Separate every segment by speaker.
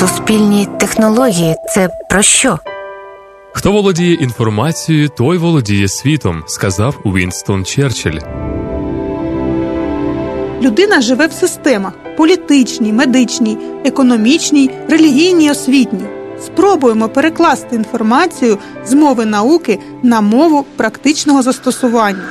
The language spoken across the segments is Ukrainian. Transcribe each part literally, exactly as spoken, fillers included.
Speaker 1: Суспільні технології – це про що?
Speaker 2: Хто володіє інформацією, той володіє світом, сказав Уінстон Черчилль.
Speaker 3: Людина живе в системах – політичній, медичній, економічній, релігійній, освітній. Спробуємо перекласти інформацію з мови науки на мову практичного застосування.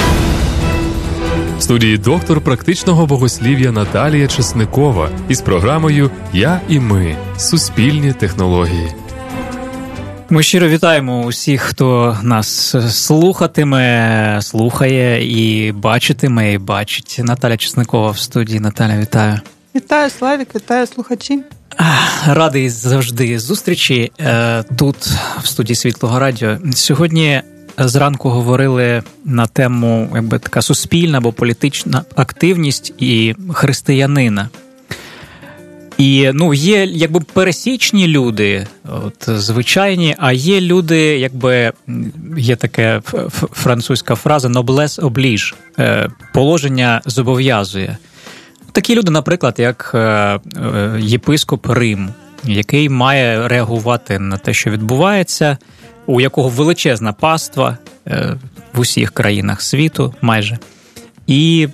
Speaker 2: В студії доктор практичного богослів'я Наталія Чесникова із програмою «Я і ми. Суспільні технології».
Speaker 4: Ми щиро вітаємо усіх, хто нас слухатиме, слухає і бачитиме, і бачить. Наталя Чесникова в студії. Наталя, вітаю.
Speaker 3: Вітаю, Славік, вітаю, слухачі.
Speaker 4: Радий завжди зустрічі тут, в студії Світлого Радіо. Сьогодні зранку говорили на тему, якби така суспільна або політична активність і християнина. І, ну, є, якби, пересічні люди, от, звичайні, а є люди, якби, є така французька фраза «noblesse oblige», положення зобов'язує. Такі люди, наприклад, як єпископ Риму, який має реагувати на те, що відбувається, у якого величезна паства в усіх країнах світу майже. І,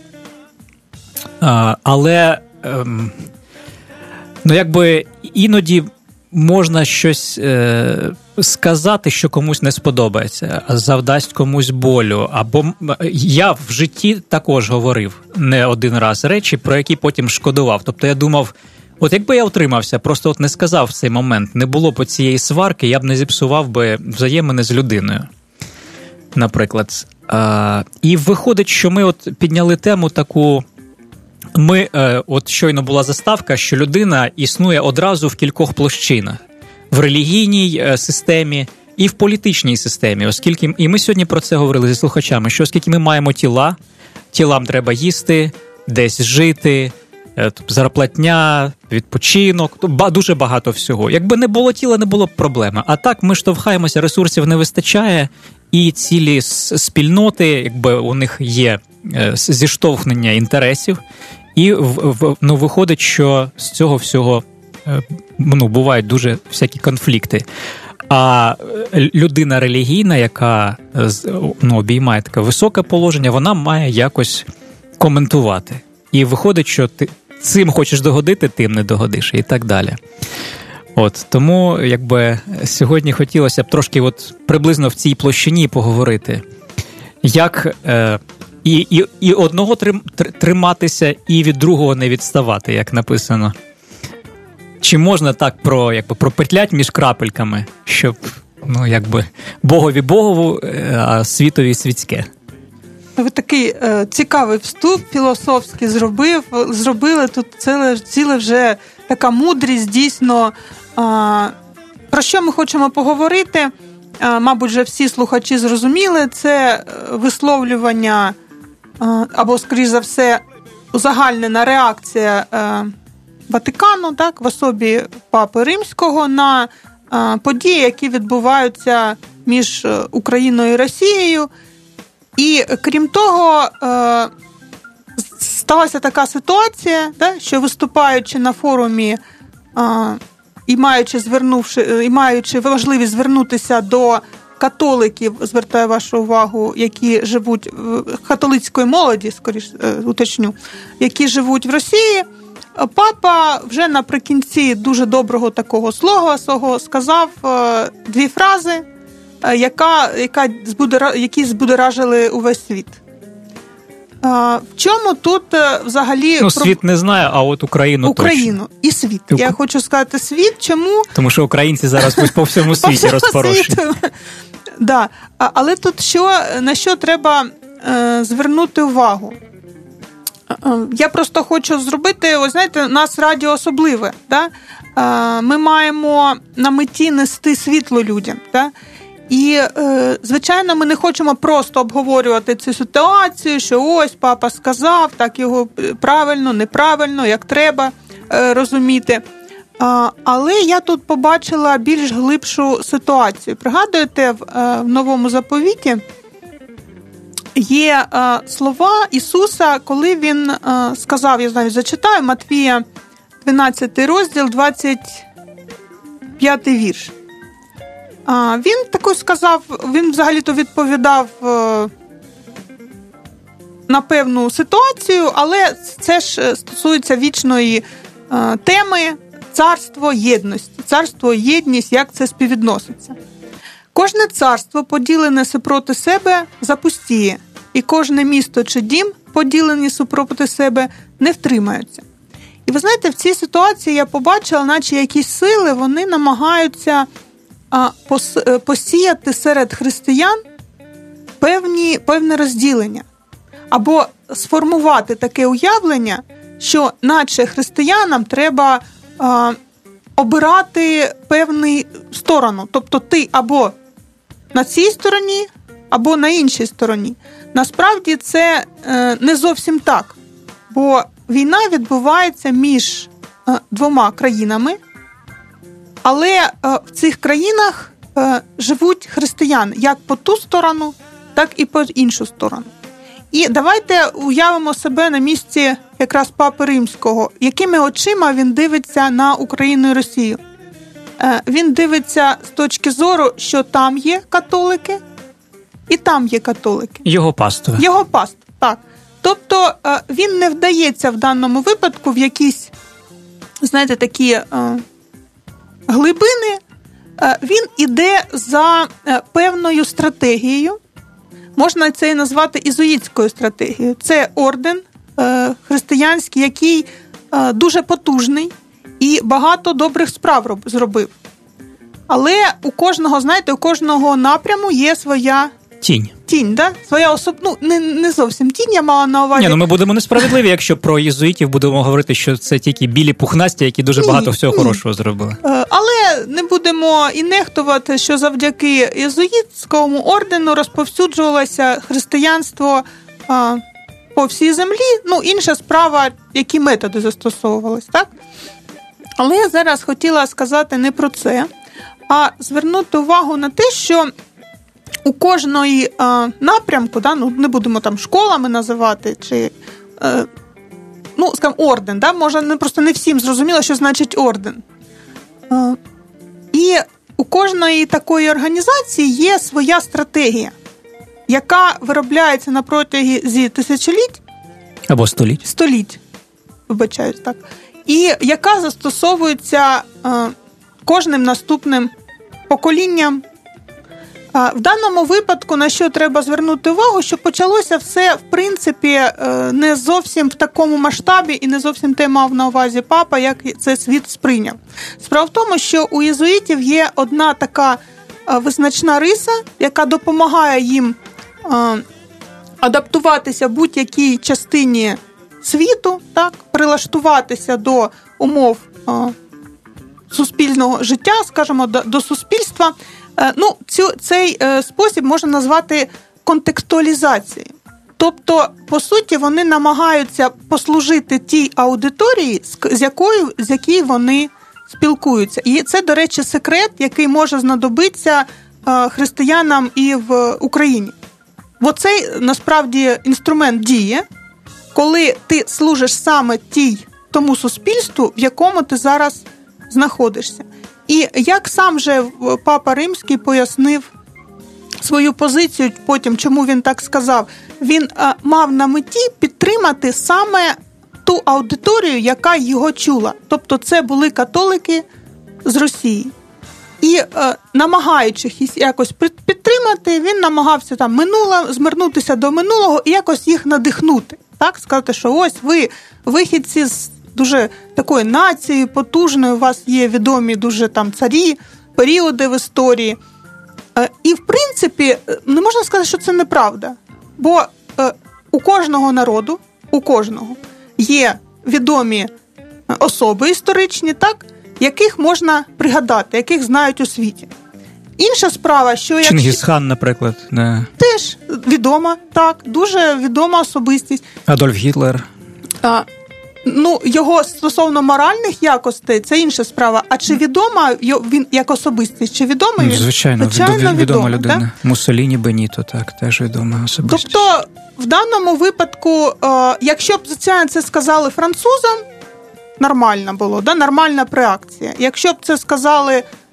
Speaker 4: але, ну, якби, іноді можна щось сказати, що комусь не сподобається, завдасть комусь болю. Або я в житті також говорив не один раз речі, про які потім шкодував. Тобто я думав, от якби я утримався, просто от не сказав в цей момент, не було б цієї сварки, я б не зіпсував би взаємини з людиною, наприклад. І виходить, що ми от підняли тему таку, ми, от щойно була заставка, що людина існує одразу в кількох площинах. В релігійній системі і в політичній системі, оскільки, і ми сьогодні про це говорили зі слухачами, що оскільки ми маємо тіла, тілам треба їсти, десь жити, зарплатня, відпочинок, дуже багато всього. Якби не було тіла, не було б проблеми. А так ми штовхаємося, ресурсів не вистачає, і цілі спільноти, якби у них є зіштовхнення інтересів, і ну, виходить, що з цього всього ну, бувають дуже всякі конфлікти. А людина релігійна, яка ну, обіймає таке високе положення, вона має якось коментувати. І виходить, що ти цим хочеш догодити, тим не догодиш, і так далі. От, тому, якби, сьогодні хотілося б трошки от приблизно в цій площині поговорити, як е, і, і, і одного трим, триматися, і від другого не відставати, як написано. Чи можна так про, якби, пропетлять між крапельками, щоб, ну, якби, Богові Богову, а світові світське?
Speaker 3: Ви такий е, цікавий вступ філософський зробив, зробили тут ціле, ціле вже така мудрість, дійсно. Е, про що ми хочемо поговорити? Е, мабуть, вже всі слухачі зрозуміли, це висловлювання е, або, скоріш за все, узагальнена реакція е, Ватикану, так, в особі Папи Римського на е, події, які відбуваються між Україною і Росією. І, крім того, е, сталася така ситуація, да, що виступаючи на форумі е, і маючи, звернувши, і маючи важливість звернутися до католиків, звертаю вашу увагу, які живуть, католицької молоді, скоріш уточню, які живуть в Росії, папа вже наприкінці дуже доброго такого слова свого сказав е, дві фрази, яка, яка збудера, які збудоражили увесь світ. А, в чому тут взагалі...
Speaker 4: Ну, світ про... не знає, а от Україну,
Speaker 3: Україну
Speaker 4: точно.
Speaker 3: І світ. Ук... Я хочу сказати світ, чому...
Speaker 4: Тому що українці зараз по всьому світі розпорошені.
Speaker 3: Да. А, але тут що, на що треба е, звернути увагу? Е, я просто хочу зробити, ось знаєте, у нас радіо особливе. Да? Е, ми маємо на меті нести світло людям, да? І, е, звичайно, ми не хочемо просто обговорювати цю ситуацію, що ось папа сказав, так його правильно, неправильно, як треба е, розуміти. А, але я тут побачила більш глибшу ситуацію. Пригадуєте, в, е, в Новому Заповіті є е, слова Ісуса, коли Він е, сказав, я навіть зачитаю, Матвія дванадцятий розділ, двадцять п'ятий вірш. Він також сказав, він взагалі-то відповідав на певну ситуацію, але це ж стосується вічної теми царство єдності. Царство, єдність, як це співвідноситься. Кожне царство, поділене супроти себе, запустіє, і кожне місто чи дім, поділені супроти себе, не втримаються. І ви знаєте, в цій ситуації я побачила, наче якісь сили, вони намагаються посіяти серед християн певні, певне розділення. Або сформувати таке уявлення, що наче християнам треба а, обирати певну сторону. Тобто ти або на цій стороні, або на іншій стороні. Насправді це е, не зовсім так. Бо війна відбувається між е, двома країнами, але е, в цих країнах е, живуть християни як по ту сторону, так і по іншу сторону. І давайте уявимо себе на місці якраз Папи Римського, якими очима він дивиться на Україну і Росію. Е, він дивиться з точки зору, що там є католики, і там є католики.
Speaker 4: Його паства. Його
Speaker 3: паства, так. Тобто е, він не вдається в даному випадку в якісь, знаєте, такі е, глибини. Е, він іде за е, певною стратегією. Можна це і назвати ізуїтською стратегією. Це орден е, християнський, який е, дуже потужний і багато добрих справ роб, зробив. Але у кожного, знаєте, у кожного напряму є своя
Speaker 4: тінь.
Speaker 3: Тінь, да? Своя особ... ну, не, не зовсім тінь, я мала на увазі.
Speaker 4: Ні, ну ми будемо несправедливі, якщо про єзуїтів будемо говорити, що це тільки білі пухнасті, які дуже ні, багато всього ні. хорошого зробили.
Speaker 3: Але не будемо і нехтувати, що завдяки єзуїтському ордену розповсюджувалося християнство а, по всій землі. Ну, інша справа, які методи застосовувались, так? Але я зараз хотіла сказати не про це, а звернути увагу на те, що у кожної е, напрямку, да, ну, не будемо там школами називати, чи, е, ну, скажімо, орден, да, може, не, просто не всім зрозуміло, що значить орден. Е, і у кожної такої організації є своя стратегія, яка виробляється на протязі тисячоліть.
Speaker 4: Або століть.
Speaker 3: Століть, вибачаюсь, так. І яка застосовується е, кожним наступним поколінням. В даному випадку, на що треба звернути увагу, що почалося все, в принципі, не зовсім в такому масштабі і не зовсім те мав на увазі папа, як це світ сприйняв. Справа в тому, що у єзуїтів є одна така визначна риса, яка допомагає їм адаптуватися в будь-якій частині світу, так, прилаштуватися до умов суспільного життя, скажімо, до, до суспільства. Ну, цю, цей е, спосіб можна назвати контекстуалізацією. Тобто, по суті, вони намагаються послужити тій аудиторії, з, з, якою, з якою вони спілкуються. І це, до речі, секрет, який може знадобитися е, християнам і в Україні. Бо цей, насправді, інструмент діє, коли ти служиш саме тій, тому суспільству, в якому ти зараз знаходишся. І як сам же Папа Римський пояснив свою позицію потім, чому він так сказав, він а, мав на меті підтримати саме ту аудиторію, яка його чула. Тобто це були католики з Росії. І а, намагаючись їх якось підтримати, він намагався там минуло, звернутися до минулого і якось їх надихнути. Так, сказати, що ось ви вихідці з дуже такою нацією потужною, у вас є відомі дуже там царі, періоди в історії. І, в принципі, не можна сказати, що це неправда. Бо у кожного народу, у кожного є відомі особи історичні, так, яких можна пригадати, яких знають у світі. Інша справа, що... Як...
Speaker 4: Чингісхан, наприклад. Не...
Speaker 3: Теж відома, так, дуже відома особистість.
Speaker 4: Адольф Гітлер.
Speaker 3: А, Ну, його стосовно моральних якостей, це інша справа. А чи відома він як особистість? Чи відомий він?
Speaker 4: Звичайно, Звичайно відома, відома людина. Так? Муссоліні, Беніто, так, теж відома особистість.
Speaker 3: Тобто, в даному випадку, якщо б це сказали французам, нормально було, да? Нормальна реакція. Якщо б це сказали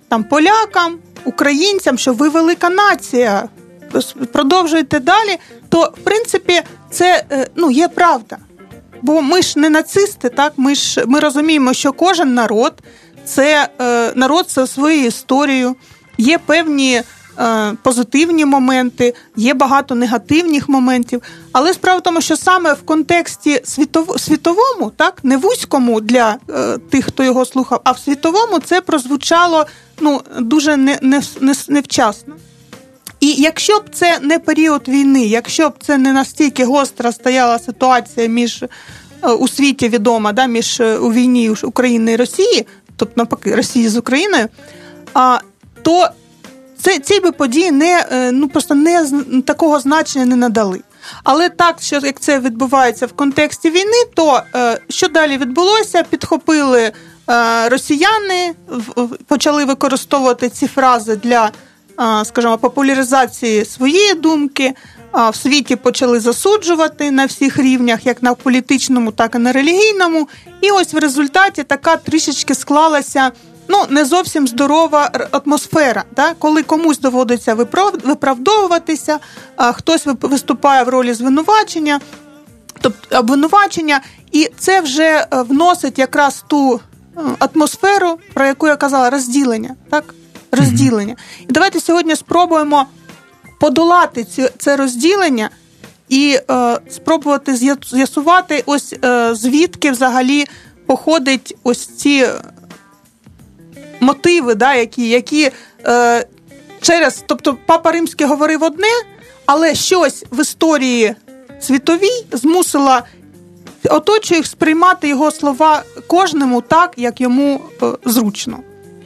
Speaker 3: там полякам, українцям, що ви велика нація, продовжуйте далі, то, в принципі, це, ну, є правда. Бо ми ж не нацисти, так? Ми ж ми розуміємо, що кожен народ – це е, народ зі своєю історією, є певні е, позитивні моменти, є багато негативних моментів. Але справа в тому, що саме в контексті світов, світовому, так, не вузькому для е, тих, хто його слухав, а в світовому це прозвучало, ну, дуже не, не, не, невчасно. І якщо б це не період війни, якщо б це не настільки гостра стояла ситуація між, у світі відома, да, між у війні України і Росії, тобто навпаки Росії з Україною, а, то це, ці би події не, ну, просто не, такого значення не надали. Але так, що як це відбувається в контексті війни, то що далі відбулося? Підхопили росіяни, почали використовувати ці фрази для, скажімо, популяризації своєї думки, в світі почали засуджувати на всіх рівнях, як на політичному, так і на релігійному. І ось в результаті така трішечки склалася, ну, не зовсім здорова атмосфера, да? Коли комусь доводиться виправдовуватися, а хтось виступає в ролі звинувачення, тобто обвинувачення, і це вже вносить якраз ту атмосферу, про яку я казала, розділення, так? Розділення. Mm-hmm. І давайте сьогодні спробуємо подолати ці, це розділення і е, спробувати з'ясувати, ось е, звідки взагалі походять ось ці мотиви, да, які, які е, через, тобто Папа Римський говорив одне, але щось в історії світовій змусило оточуючих сприймати його слова кожному так, як йому е, зручно.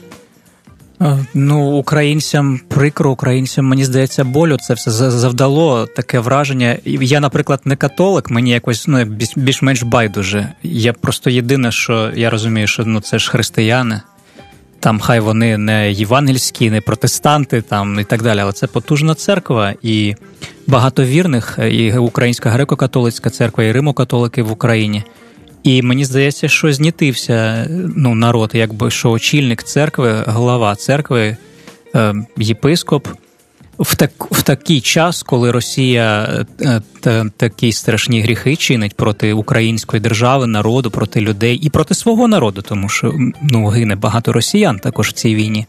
Speaker 4: Ну, українцям прикро, українцям, мені здається, болю це все завдало таке враження. Я, наприклад, не католик, мені якось, ну, більш-менш байдуже. Я просто єдине, що я розумію, що, ну, це ж християни. Там хай вони не євангельські, не протестанти там, і так далі, але це потужна церква, і багато вірних, і Українська греко-католицька церква, і римо-католики в Україні. І мені здається, що знітився, ну, народ, якби, що очільник церкви, глава церкви, е, єпископ, в, так, в такий час, коли Росія е, та, такі страшні гріхи чинить проти української держави, народу, проти людей і проти свого народу, тому що, ну, гине багато росіян також в цій війні.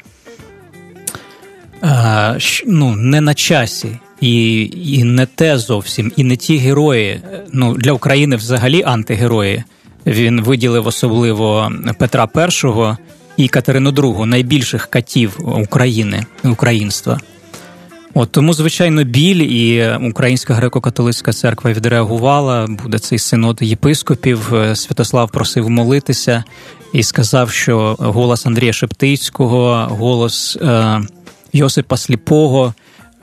Speaker 4: Е, ну, не на часі. І, і не те зовсім, і не ті герої, ну, для України взагалі антигерої. Він виділив особливо Петра І і Катерину Другу, найбільших катів України, українства. От, тому, звичайно, біль, і Українська греко-католицька церква відреагувала, буде цей синод єпископів, Святослав просив молитися і сказав, що голос Андрія Шептицького, голос е, Йосипа Сліпого,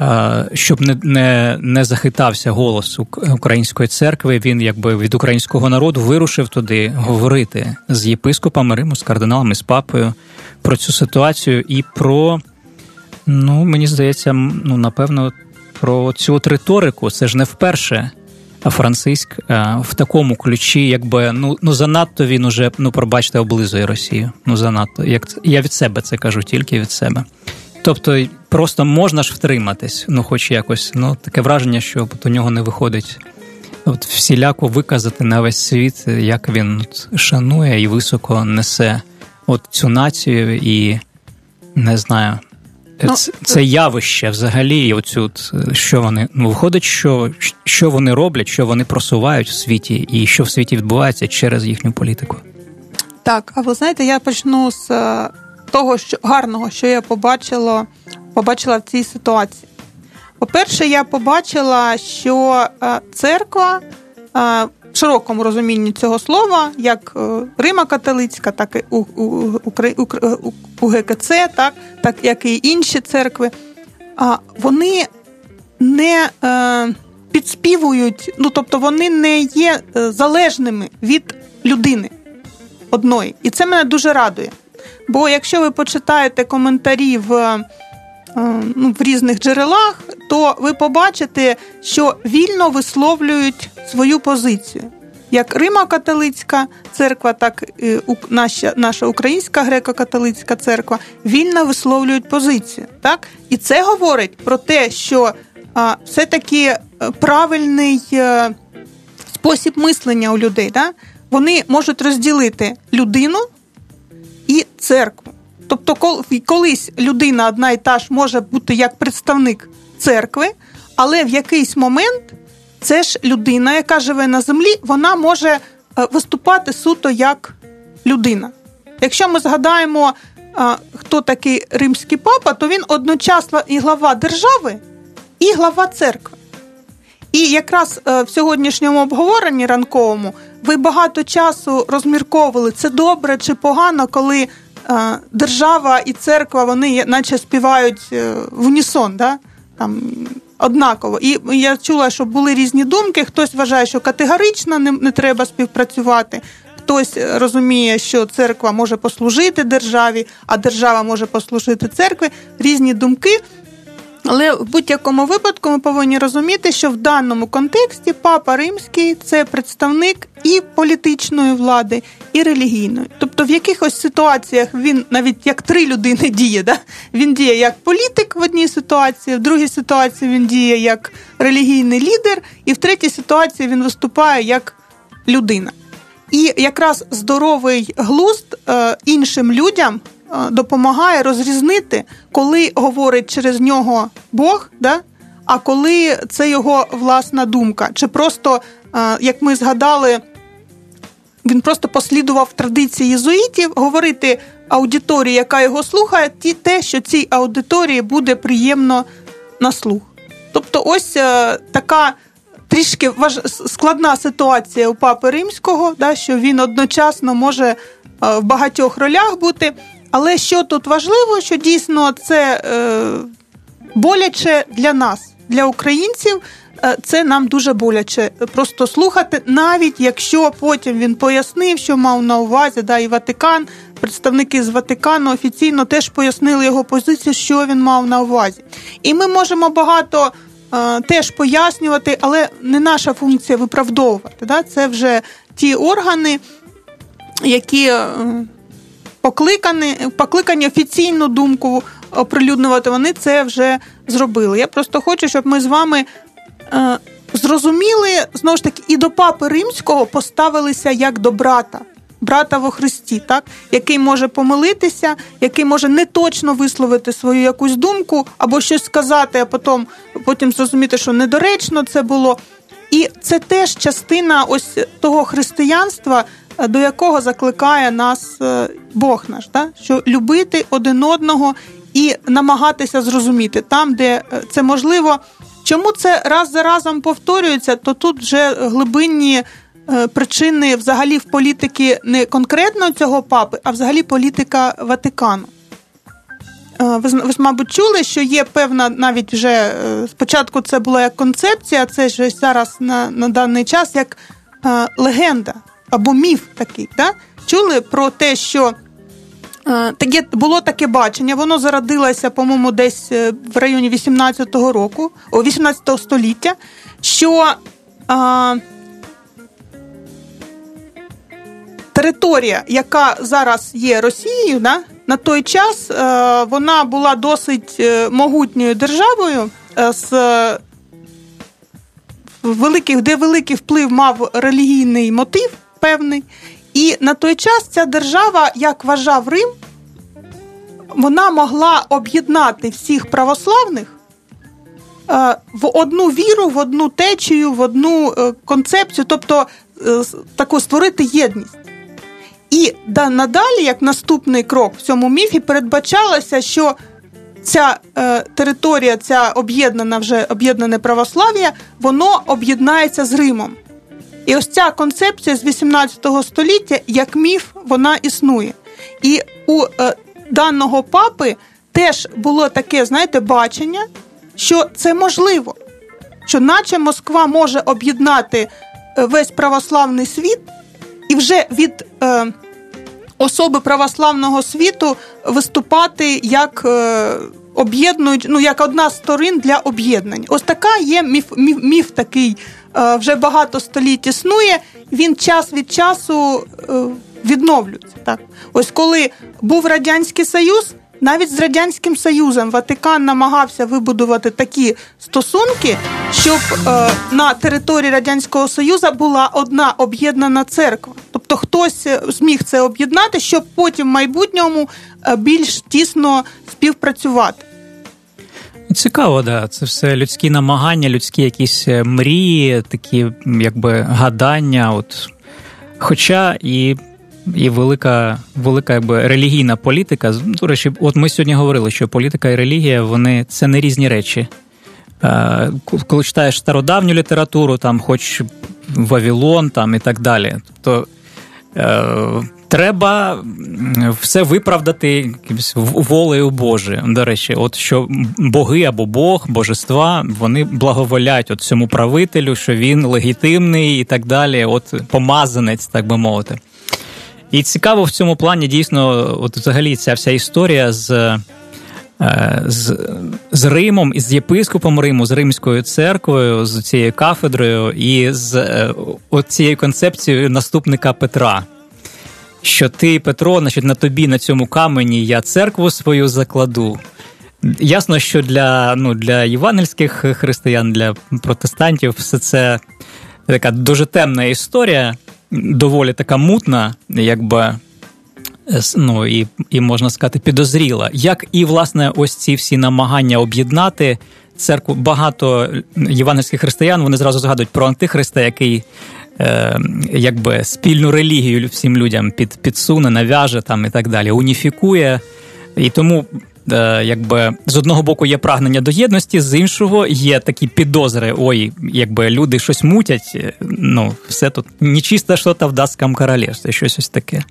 Speaker 4: щоб не, не, не захитався голос Української церкви, він якби від українського народу вирушив туди говорити з єпископами Риму, з кардиналами, з папою про цю ситуацію і про, ну, мені здається, ну, напевно, про цю от риторику. Це ж не вперше Франциск в такому ключі, якби, ну, ну занадто він уже, ну, пробачте, облизує Росію. Ну, занадто. Як, я від себе це кажу, тільки від себе. Тобто просто можна ж втриматись, ну, хоч якось, ну, таке враження, що от у нього не виходить от всіляко виказати на весь світ, як він от шанує і високо несе от цю націю і, не знаю, ну, це, це явище взагалі, і оцю, що вони, ну, виходить, що, що вони роблять, що вони просувають в світі і що в світі відбувається через їхню політику.
Speaker 3: Так, а ви знаєте, я почну з того, що гарного, що я побачила, побачила в цій ситуації. По-перше, я побачила, що церква в широкому розумінні цього слова, як Римо-католицька, так і у, у, у, у, у ГКЦ, так, так як і інші церкви, вони не підспівують, ну, тобто вони не є залежними від людини одної. І це мене дуже радує. Бо якщо ви почитаєте коментарі в, ну, в різних джерелах, то ви побачите, що вільно висловлюють свою позицію. як Римо-католицька церква, так і наша, наша Українська греко-католицька церква вільно висловлюють позицію. Так? І це говорить про те, що а, все-таки правильний а, спосіб мислення у людей. Да? Вони можуть розділити людину і церкву. Тобто колись людина одна і та ж може бути як представник церкви, але в якийсь момент це ж людина, яка живе на землі, вона може виступати суто як людина. Якщо ми згадаємо, хто такий римський папа, то він одночасно і глава держави, і глава церкви. І якраз в сьогоднішньому обговоренні ранковому ви багато часу розмірковували, це добре чи погано, коли держава і церква, вони наче співають в унісон, да? Там, однаково. І я чула, що були різні думки. Хтось вважає, що категорично не, не треба співпрацювати. Хтось розуміє, що церква може послужити державі, а держава може послужити церкві. Різні думки. Але в будь-якому випадку ми повинні розуміти, що в даному контексті Папа Римський – це представник і політичної влади, і релігійної. Тобто в якихось ситуаціях він навіть як три людини діє. Да? Він діє як політик в одній ситуації, в другій ситуації він діє як релігійний лідер, і в третій ситуації він виступає як людина. І якраз здоровий глузд е, іншим людям допомагає розрізнити, коли говорить через нього Бог, да? А коли це його власна думка. Чи просто, як ми згадали, він просто послідував традиції єзуїтів, говорити аудиторії, яка його слухає, те, що цій аудиторії буде приємно на слух. Тобто ось така трішки важ... складна ситуація у Папи Римського, да, що він одночасно може в багатьох ролях бути. Але що тут важливо, що дійсно це е, боляче для нас, для українців, е, це нам дуже боляче просто слухати, навіть якщо потім він пояснив, що мав на увазі, да, і Ватикан, представники з Ватикану офіційно теж пояснили його позицію, що він мав на увазі. І ми можемо багато е, теж пояснювати, але не наша функція виправдовувати. Да? Це вже ті органи, які... Е, Покликані, покликані офіційну думку оприлюднювати, вони це вже зробили. Я просто хочу, щоб ми з вами е, зрозуміли, знову ж таки, і до Папи Римського поставилися як до брата, брата во Христі, так? Який може помилитися, який може неточно висловити свою якусь думку, або щось сказати, а потім, потім зрозуміти, що недоречно це було. І це теж частина ось того християнства, до якого закликає нас Бог наш, да? Що любити один одного і намагатися зрозуміти там, де це можливо. Чому це раз за разом повторюється, то тут вже глибинні причини взагалі в політики не конкретно цього папи, а взагалі політика Ватикану. Ви, ви мабуть, чули, що є певна, навіть вже спочатку це була як концепція, це ж зараз на, на даний час як е, легенда або міф такий. Да? Чули про те, що е, таке, було таке бачення, воно зародилося, по-моєму, десь в районі вісімнадцятого року, о, вісімнадцятого століття, що е, територія, яка зараз є Росією, да, на той час е, вона була досить могутньою державою, е, з великих, де великий вплив мав релігійний мотив певний. І на той час ця держава, як вважав Рим, вона могла об'єднати всіх православних е, в одну віру, в одну течію, в одну е, концепцію, тобто е, таку створити єдність. І надалі, як наступний крок в цьому міфі, передбачалося, що ця е, територія, ця об'єднана вже об'єднане православ'я, воно об'єднається з Римом. І ось ця концепція з вісімнадцятого століття, як міф, вона існує. І у е, даного папи теж було таке, знаєте, бачення, що це можливо, що наче Москва може об'єднати весь православний світ, і вже від е, особи православного світу виступати як е, об'єднують, ну, як одна з сторін для об'єднань. Ось така є міф, міф, міф такий, е, вже багато століть існує, він час від часу е, відновлюється. Так? Ось коли був Радянський Союз, навіть з Радянським Союзом Ватикан намагався вибудувати такі стосунки, щоб е, на території Радянського Союзу була одна об'єднана церква. Тобто хтось зміг це об'єднати, щоб потім в майбутньому е, більш тісно співпрацювати.
Speaker 4: Цікаво, да. Це все людські намагання, людські якісь мрії, такі якби гадання. От. Хоча і І велика, велика якби, релігійна політика. До речі, от ми сьогодні говорили, що політика і релігія, вони це не різні речі. Коли читаєш стародавню літературу, там, хоч Вавилон там, і так далі, тобто е, треба все виправдати волею Божою. До речі, от що боги або Бог, божества, вони благоволять от цьому правителю, що він легітимний і так далі, от помазанець, так би мовити. І цікаво в цьому плані дійсно, от взагалі ця вся історія з, з, з Римом, з єпископом Риму, з Римською церквою, з цією кафедрою і з от цією концепцією наступника Петра. Що ти, Петро, значить, на тобі, на цьому камені я церкву свою закладу. Ясно, що для, ну, для євангельських християн, для протестантів все це така дуже темна історія, доволі така мутна, якби, ну, і, і, можна сказати, підозріла. Як і, власне, ось ці всі намагання об'єднати церкву. Багато євангельських християн, вони зразу згадують про антихриста, який, е, якби, спільну релігію всім людям під, підсуне, нав'яже там і так далі, уніфікує. І тому, е, якби, з одного боку є прагнення до єдності, з іншого є такі підозри, ой, якби люди щось мутять, ну, все тут нечисто що-то в датському королівстві, щось ось таке.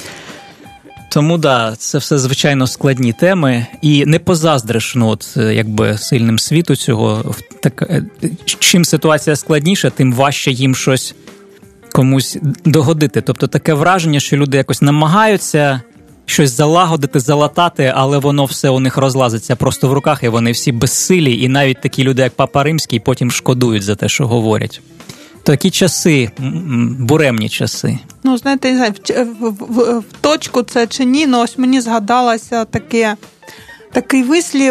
Speaker 4: Тому, да, це все, звичайно, складні теми, і не позаздриш, ну, от, якби, сильним світу цього. Так, чим ситуація складніша, тим важче їм щось комусь догодити. Тобто таке враження, що люди якось намагаються щось залагодити, залатати, але воно все у них розлазиться просто в руках, і вони всі безсилі, і навіть такі люди, як Папа Римський, потім шкодують за те, що говорять. Такі часи, буремні часи.
Speaker 3: Ну, знаєте, не знаю, в, в, в, в точку це чи ні, але ось мені згадалося таке, такий вислів,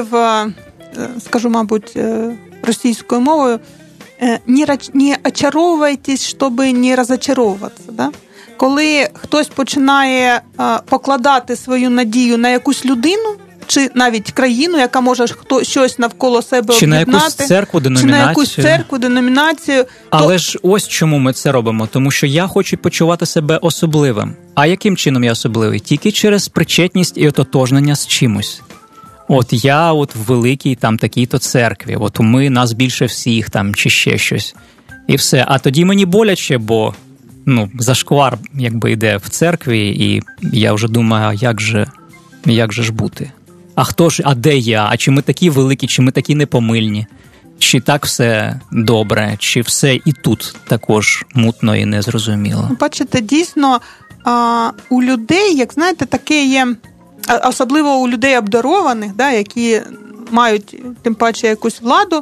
Speaker 3: скажу, мабуть, російською мовою, «Не, не очаровуйтесь, щоб не розочаровуватися». Да? Коли хтось починає покладати свою надію на якусь людину, чи навіть країну, яка може хто щось навколо себе
Speaker 4: чи
Speaker 3: об'єднати.
Speaker 4: На якусь церкву, деномінацію.
Speaker 3: Чи на якусь церкву, деномінацію.
Speaker 4: Але
Speaker 3: то...
Speaker 4: ж ось чому ми це робимо. Тому що я хочу почувати себе особливим. А яким чином я особливий? Тільки через причетність і ототожнення з чимось. От я от в великій там такій-то церкві, от ми, нас більше всіх там, чи ще щось. І все. А тоді мені боляче, бо ну, зашквар якби йде в церкві, і я вже думаю, а як же, як же ж бути? А хто ж, а де я? А чи ми такі великі, чи ми такі непомильні? Чи так все добре, чи все і тут також мутно і незрозуміло?
Speaker 3: Бачите, дійсно, у людей, як знаєте, таке є, особливо у людей обдарованих, да, які мають тим паче якусь владу,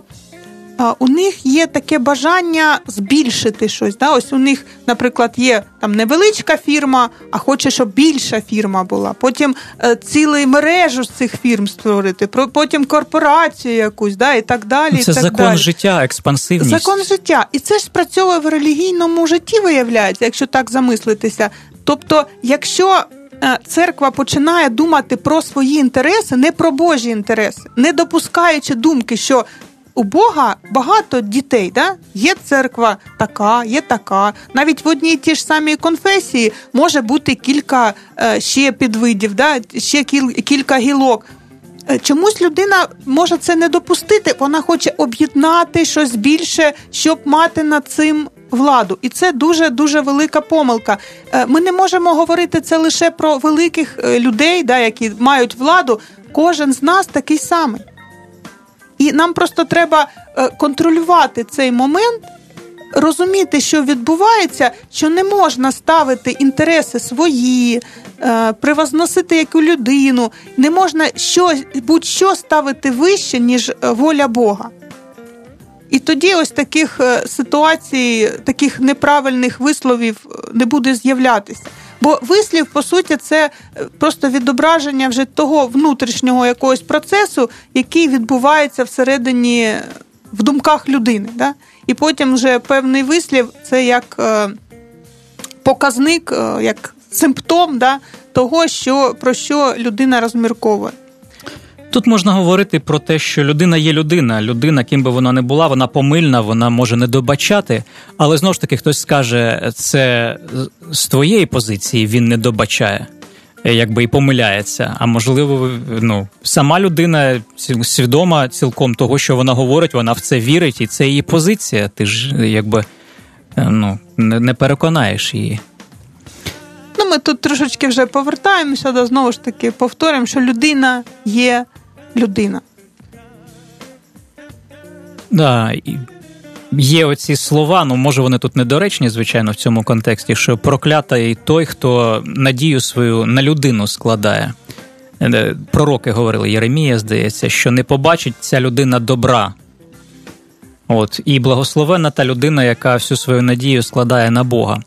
Speaker 3: у них є таке бажання збільшити щось. Да? Ось у них, наприклад, є там невеличка фірма, а хоче, щоб більша фірма була. Потім е, цілу мережу з цих фірм створити, потім корпорацію якусь, да? І так далі.
Speaker 4: Це
Speaker 3: і так
Speaker 4: закон
Speaker 3: далі.
Speaker 4: життя, експансивність.
Speaker 3: Закон життя. І це ж спрацьовує в релігійному житті, виявляється, якщо так замислитися. Тобто, якщо церква починає думати про свої інтереси, не про Божі інтереси, не допускаючи думки, що у Бога багато дітей, да? Є церква така, є така. Навіть в одній ті ж самій конфесії може бути кілька е, ще підвидів, да? Ще кіль, кілька гілок. Чомусь людина може це не допустити, вона хоче об'єднати щось більше, щоб мати над цим владу. І це дуже-дуже велика помилка. Ми не можемо говорити це лише про великих людей, да, які мають владу. Кожен з нас такий самий. І нам просто треба контролювати цей момент, розуміти, що відбувається, що не можна ставити інтереси свої, е, превозносити яку людину, не можна щось, будь-що ставити вище, ніж воля Бога. І тоді ось таких ситуацій, таких неправильних висловів не буде з'являтися. Бо вислів, по суті, це просто відображення вже того внутрішнього якогось процесу, який відбувається всередині, в думках людини. Да? І потім вже певний вислів – це як е, показник, е, як симптом, да, того, що, про що людина розмірковує.
Speaker 4: Тут можна говорити про те, що людина є людина. Людина, ким би вона не була, вона помильна, вона може не добачати. Але, знову ж таки, хтось скаже, це з твоєї позиції він не добачає, якби і помиляється. А можливо, ну, сама людина свідома цілком того, що вона говорить, вона в це вірить, і це її позиція. Ти ж, якби, ну, не переконаєш її.
Speaker 3: Ну, ми тут трошечки вже повертаємося, до, знову ж таки, повторюємо, що людина є людина.
Speaker 4: Да, і є оці слова, ну, може вони тут недоречні, звичайно, в цьому контексті, що проклятий той, хто надію свою на людину складає. Пророки говорили, Єремія, здається, що не побачить ця людина добра. От, і благословенна та людина, яка всю свою надію складає на Бога.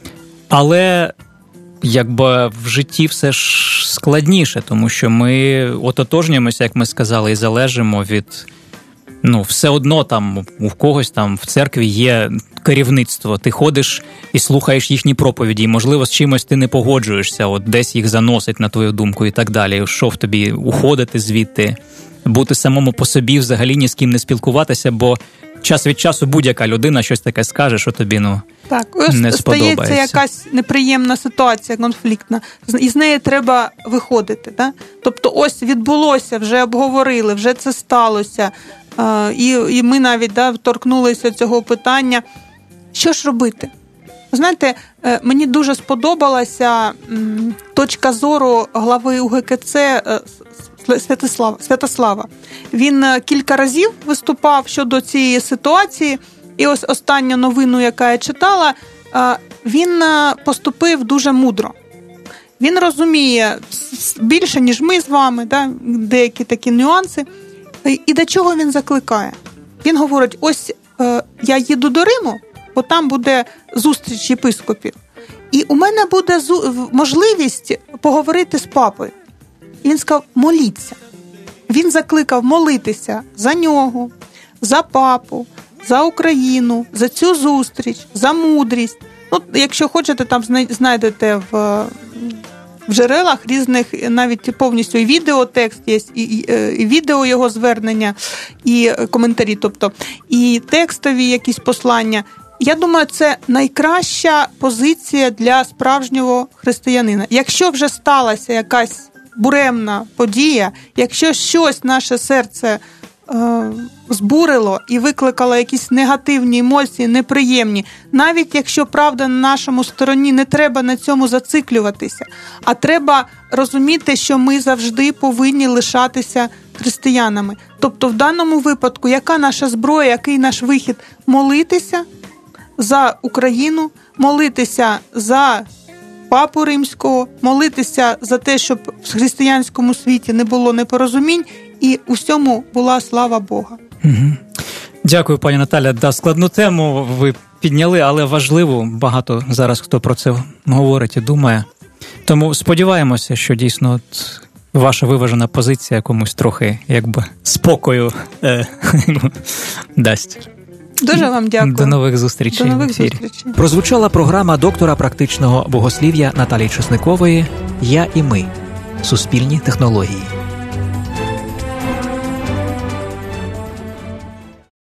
Speaker 4: Але якби в житті все ж складніше, тому що ми ототожнюємося, як ми сказали, і залежимо від, ну, все одно там у когось там в церкві є керівництво. Ти ходиш і слухаєш їхні проповіді, і, можливо, з чимось ти не погоджуєшся, от десь їх заносить, на твою думку, і так далі. Що в тобі? Уходити звідти, бути самому по собі, взагалі ні з ким не спілкуватися, бо час від часу будь-яка людина щось таке скаже, що тобі, ну,
Speaker 3: так,
Speaker 4: не
Speaker 3: ось
Speaker 4: сподобається.
Speaker 3: Стається якась неприємна ситуація, конфліктна, і з неї треба виходити. Да? Тобто ось відбулося, вже обговорили, вже це сталося, і, і ми навіть, да, торкнулися цього питання. Що ж робити? Знаєте, мені дуже сподобалася точка зору глави УГКЦ Святослава. Святослава. Він кілька разів виступав щодо цієї ситуації, і ось останню новину, яка я читала, він поступив дуже мудро. Він розуміє більше, ніж ми з вами, да, деякі такі нюанси. І до чого він закликає? Він говорить, ось я їду до Риму, бо там буде зустріч єпископів, і у мене буде можливість поговорити з папою. І він сказав, моліться. Він закликав молитися за нього, за папу, за Україну, за цю зустріч, за мудрість. Ну, якщо хочете, там знайдете в, в джерелах різних, навіть повністю і відеотекст є, і, і, і відео його звернення, і коментарі, тобто, і текстові якісь послання. Я думаю, це найкраща позиція для справжнього християнина. Якщо вже сталася якась буремна подія, якщо щось наше серце е, збурило і викликало якісь негативні емоції, неприємні, навіть якщо правда на нашому стороні, не треба на цьому зациклюватися, а треба розуміти, що ми завжди повинні лишатися християнами. Тобто в даному випадку, яка наша зброя, який наш вихід? Молитися за Україну, молитися за Папу Римського, молитися за те, щоб в християнському світі не було непорозумінь і усьому була слава Бога.
Speaker 4: Угу. Дякую, пані Наталя. Да, складну тему ви підняли, але важливу. Багато зараз хто про це говорить і думає. Тому сподіваємося, що дійсно от ваша виважена позиція комусь трохи якби спокою е, дасть.
Speaker 3: Дуже вам дякую.
Speaker 4: До нових зустрічей.
Speaker 3: До нових зустрічей.
Speaker 5: Прозвучала програма доктора практичного богослів'я Наталії Чесникової «Я і ми. Суспільні технології».